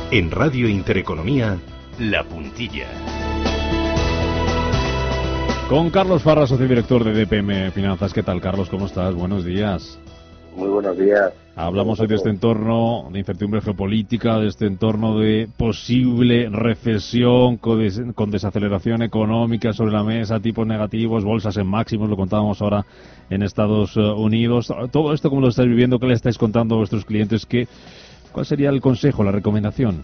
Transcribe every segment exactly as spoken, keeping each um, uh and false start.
En Radio Intereconomía, La Puntilla. Con Carlos Farras, socio director de D P M Finanzas. ¿Qué tal, Carlos? ¿Cómo estás? Buenos días. Muy buenos días. Hablamos hoy de este entorno de incertidumbre geopolítica, de este entorno de posible recesión con, des con desaceleración económica sobre la mesa, tipos negativos, bolsas en máximos, lo contábamos ahora en Estados Unidos. Todo esto, ¿cómo lo estáis viviendo? ¿Qué le estáis contando a vuestros clientes? ¿Qué, ¿Cuál sería el consejo, la recomendación?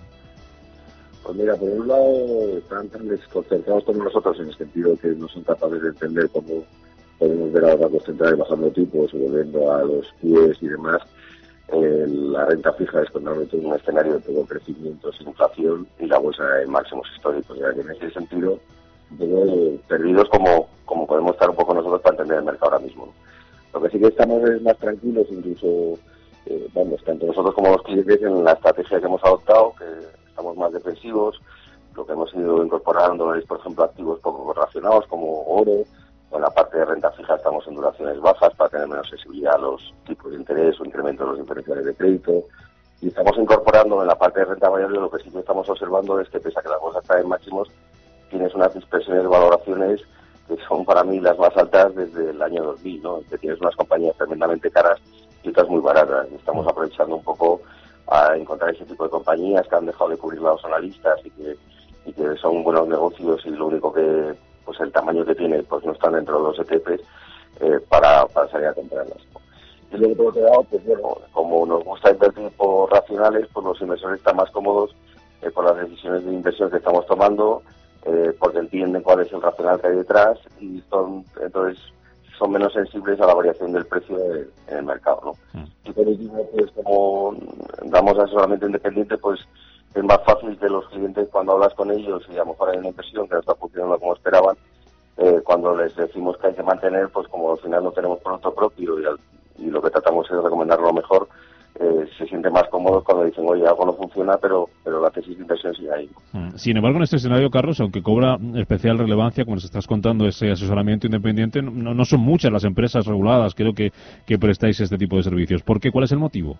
Pues mira, por un lado están tan desconcertados como nosotros en el sentido que no son capaces de entender cómo podemos ver a los bancos centrales bajando tipos o volviendo a los Q Es y demás. Eh, la renta fija es totalmente un escenario de todo crecimiento sin inflación y la bolsa en máximos históricos. O sea que en ese sentido, de, perdidos como, como podemos estar un poco nosotros para entender el mercado ahora mismo. Lo que sí que estamos es más tranquilos, incluso, eh, vamos, tanto nosotros como los clientes en la estrategia que hemos adoptado, que estamos más defensivos. Lo que hemos ido incorporando es, por ejemplo, activos poco correlacionados como oro. En la parte de renta fija estamos en duraciones bajas para tener menos sensibilidad a los tipos de interés o incremento de los diferenciales de crédito. Y estamos incorporando en la parte de renta variable, lo que sí que estamos observando es que pese a que las bolsas están en máximos, tienes unas dispersiones de valoraciones que son para mí las más altas desde el año dos mil, ¿no? Que tienes unas compañías tremendamente caras y otras muy baratas. Y estamos aprovechando un poco a encontrar ese tipo de compañías que han dejado de cubrir a los analistas y que, y que son buenos negocios y lo único que pues el tamaño que tiene pues no están dentro de los E T Pes eh, para, para salir a comprarlas. Y luego por otro lado, pues bueno, como nos gusta invertir por racionales, pues los inversores están más cómodos eh, por las decisiones de inversión que estamos tomando, eh, porque entienden cuál es el racional que hay detrás y son entonces son menos sensibles a la variación del precio de, en el mercado, ¿no? Mm. Y por último, pues como damos asesoramiento independiente, pues es más fácil que los clientes, cuando hablas con ellos y a lo mejor hay una inversión que no está funcionando como esperaban, eh, cuando les decimos que hay que mantener, pues como al final no tenemos producto propio y, al, y lo que tratamos es recomendar lo mejor, eh, se sienten más cómodos cuando dicen, oye, algo no funciona, pero pero la tesis de inversión sigue ahí. Sin embargo, en este escenario, Carlos, aunque cobra especial relevancia, como nos estás contando, ese asesoramiento independiente, no, no son muchas las empresas reguladas, creo que, que prestáis este tipo de servicios. ¿Por qué? ¿Cuál es el motivo?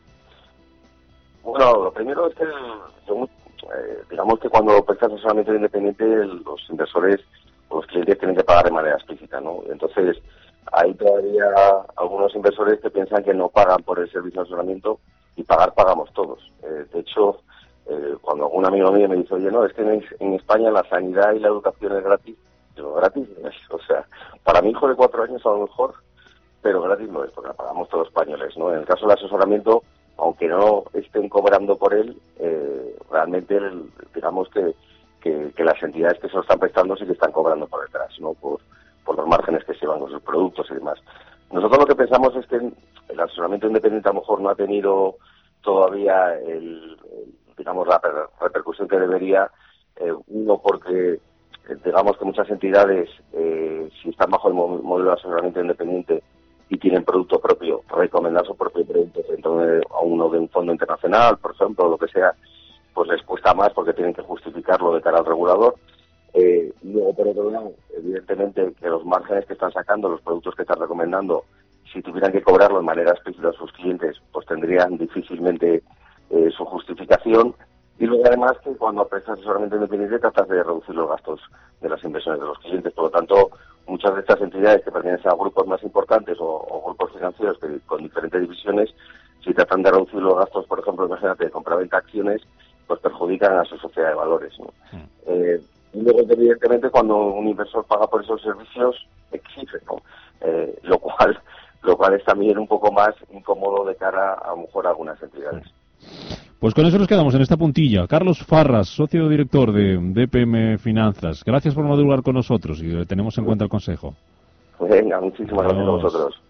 Bueno, lo primero es que, eh, digamos que cuando prestas asesoramiento independiente, los inversores o los clientes tienen que pagar de manera explícita, ¿no? Entonces, hay todavía algunos inversores que piensan que no pagan por el servicio de asesoramiento y pagar pagamos todos. Eh, de hecho, eh, cuando algún amigo mío me dice, oye, no, es que en, en España la sanidad y la educación es gratis, digo, gratis no es. O sea, para mi hijo de cuatro años a lo mejor, pero gratis no es, porque la pagamos todos los españoles, ¿no? En el caso del asesoramiento, aunque no estén cobrando por él, eh, realmente el, digamos que, que, que las entidades que se lo están prestando sí que están cobrando por detrás, ¿no? Por, por los márgenes que se llevan con sus productos y demás. Nosotros lo que pensamos es que el asesoramiento independiente a lo mejor no ha tenido todavía el, el, digamos la repercusión que debería, eh, uno porque eh, digamos que muchas entidades, eh, si están bajo el modelo de asesoramiento independiente y tienen producto propio, recomendar su propio producto frente a uno de un fondo internacional, por ejemplo, o lo que sea, pues les cuesta más porque tienen que justificarlo de cara al regulador. Eh, luego, por otro lado, evidentemente que los márgenes que están sacando, los productos que están recomendando, si tuvieran que cobrarlo de manera explícita a sus clientes, pues tendrían difícilmente eh, su justificación. Y luego, además, que cuando prestas asesoramiento independiente tratas de reducir los gastos de las inversiones de los clientes. Por lo tanto, muchas de estas entidades que pertenecen a grupos más importantes o, o grupos financieros que, con diferentes divisiones, si tratan de reducir los gastos, por ejemplo, imagínate, de compra-venta acciones, pues perjudican a su sociedad de valores, ¿no? Sí. Eh, y luego, evidentemente, cuando un inversor paga por esos servicios, exige, ¿no? Eh, lo cual lo cual es también un poco más incómodo de cara a, a lo mejor a algunas entidades. Pues con eso nos quedamos en esta puntilla. Carlos Farras, socio director de D P M Finanzas. Gracias por madrugar con nosotros y tenemos en cuenta el consejo. Venga, muchísimas gracias a vosotros.